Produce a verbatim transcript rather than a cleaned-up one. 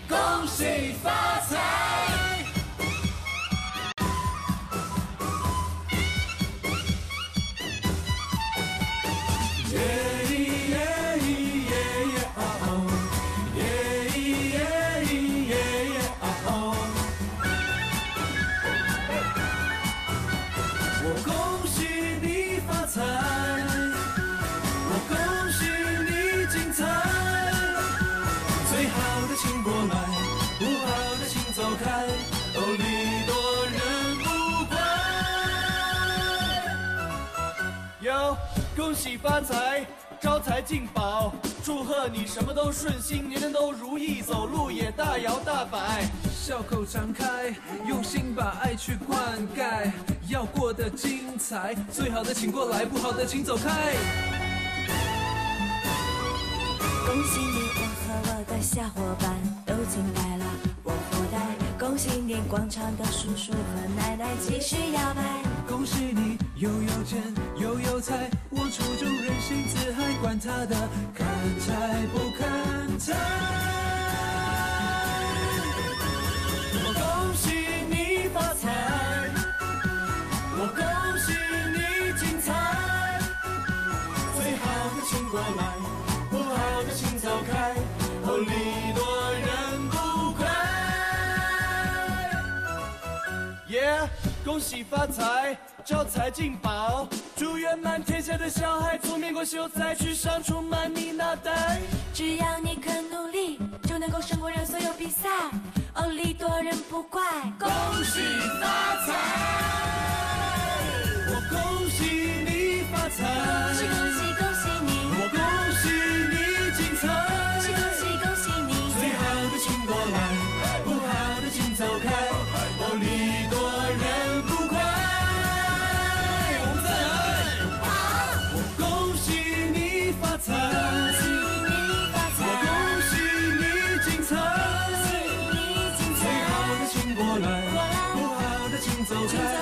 恭喜发财！耶耶耶耶哦哦，耶耶耶耶哦哦。我恭喜你发财，我恭喜你精彩。最好的请过来，不好的请走开。哦，礼多人不怪。哟，恭喜发财，招财进宝，祝贺你什么都顺心，年年都如意，走路也大摇大摆。 笑口常开，用心把爱去灌溉。要过得精彩，最好的请过来，不好的请走开。 恭喜你，我和我的小伙伴都进来了，我活该。恭喜你，广场的叔叔和奶奶继续摇摆。 恭喜你，又有钱又有财，我出众任性自嗨，管他的看财不看财。 我恭喜你发财，我恭喜你精彩。最好的请过来，不好的请走开。哦，礼多人不怪。耶、yeah, 恭喜发财，招财进宝，祝愿满天下的小孩做面过秀才，去上充满你脑袋。 只要你肯努力，就能够胜过人所有比赛。哦，礼多人不怪。 恭喜发财，我恭喜你发财， 恭喜恭喜恭喜你， 我恭喜你精彩， 恭喜恭喜恭喜你。 最好的请过来，不好的请走开。哦，礼多人不怪。我们再来，我恭喜你发财， 恭喜你发财， 我恭喜你精彩， 恭喜你精彩。 最好的请过来，不好的请走开。